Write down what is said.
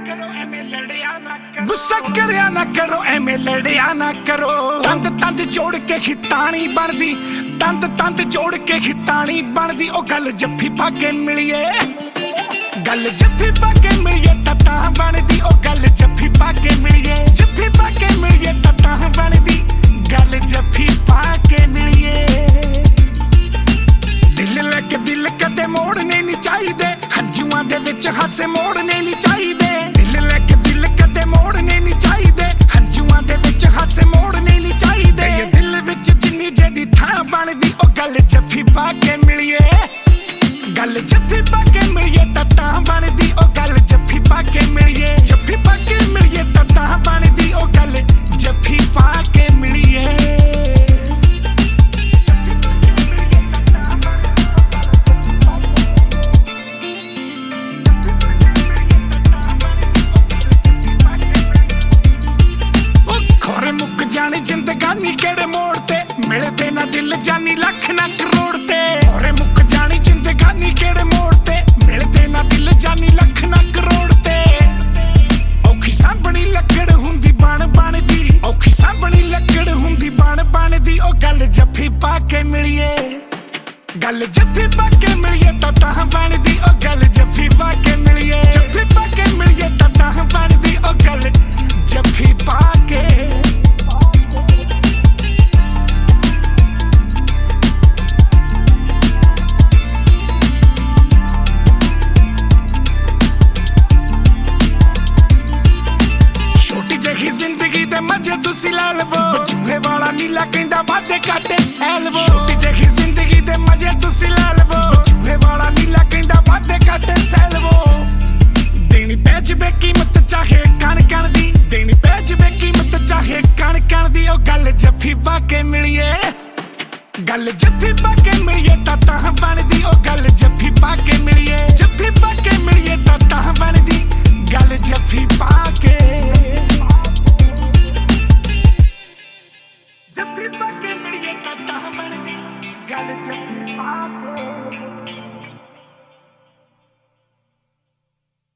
गुस्सा करिया ना करो एवें लड़िया ना करो। तंद तंद जोड़ के खितानी बनदी, तंद तंद जोड़ के खितानी बनदी। ओ गल जफ्फी पाके मिलिए, गल जफ्फी पाके मिलिए तां बनदी। ओ गल जफ्फी पाके मिलिए, जफ्फी पाके मिलिए तां बनदी। गल जफ्फी पाके मिलिए। दिल लेके दिल कदे मोड़ने नहीं चाहिए, हंजुआं दे विच हासे मोड़ने नहीं चाहिए। दिल लेके दिल कदे मोड़ने नहीं चाहिए, हंजुआं दे विच हासे मोड़ने नहीं चाहिए। ये दिल विच जिन्नी जेदी थां बनदी। ओ गल जफ्फी पाके मिलिए, गल जफ्फी पाके मिलिए तां बनदी। ओ गल जफ्फी पाके मिलिए, जफ्फी पाके मिलिए तां बनदी। ओ गल जफ्फी पाके मिलिए। जानी जिंदगानी केड़े मोड़ ते, मिलते ना दिल जानी लख ना करोड़ ते। और मुक जानी जिंदगानी केड़े मोड़ ते, मिलते ना दिल जानी लख ना करोड़ ते। औखी सांभनी लकड़ हुंदी बन बन दी, औखी सांभनी लकड़ हुंदी बन बन दी। ओ गल जफ्फी पाके मिलिए, गल जफ्फी पाके मिलिए तां बनदी। ओ गल जफ्फी पाके मिलिए, जफ्फी पाके मिलिए तां बनदी। ओ गल जफ्फी पाके। जिंदगी दे मजे तुसी ला लवो, चूहे वाला नीला कहंदा वादे काटे सैलवो। छोटी जही जिंदगी दे मजे तुसी ला लवो, चूहे वाला नीला कहंदा वादे काटे सैलवो। देनी पैच बे कीमत चाहे कण कण दी, देनी पैच बे कीमत चाहे कण कण दी। ओ गल जफ्फी पाके मिलिए, गल जफ्फी पाके मिलिए तां बनदी। ओ गल जफ्फी पाके मिलिए, जफ्फी पाके मिलिए तां बनदी। गल जफ्फी पाके, जफ्फी पाके मिलिए तां बनदी। गल जफ्फी पाके।